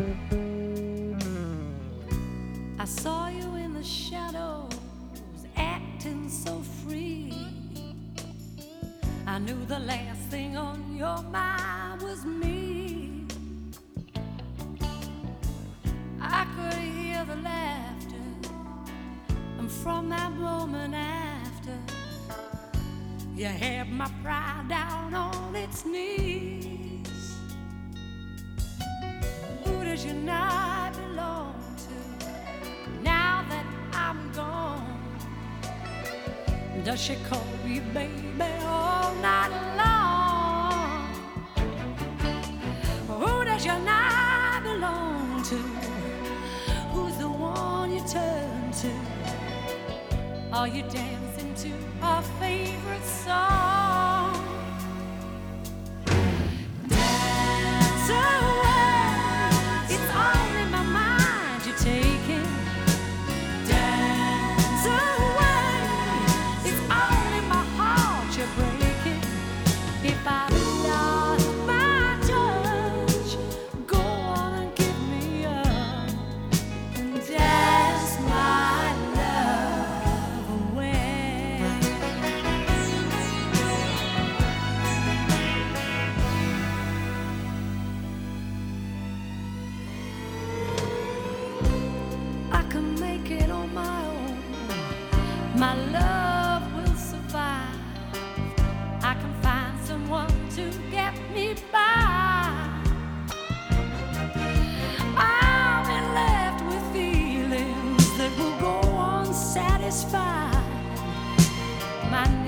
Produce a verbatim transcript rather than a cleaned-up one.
I saw you in the shadows, acting so free. I knew the last thing on your mind was me. I could hear the laughter, and from that moment after, you had my pride down on its knees. Who does your night belong to now that I'm gone? Does she call you baby all night long? Who does your night belong to? Who's the one you turn to? Are you dancing to our favorite song? Dance away, it's all in my mind you're taking. Dance away, it's all in my heart you're breaking. If I lost my touch, go on and give me up and dance my love away. I can make it on my own. My love will survive. I can find someone to get me by. I'll be left with feelings that will go unsatisfied. My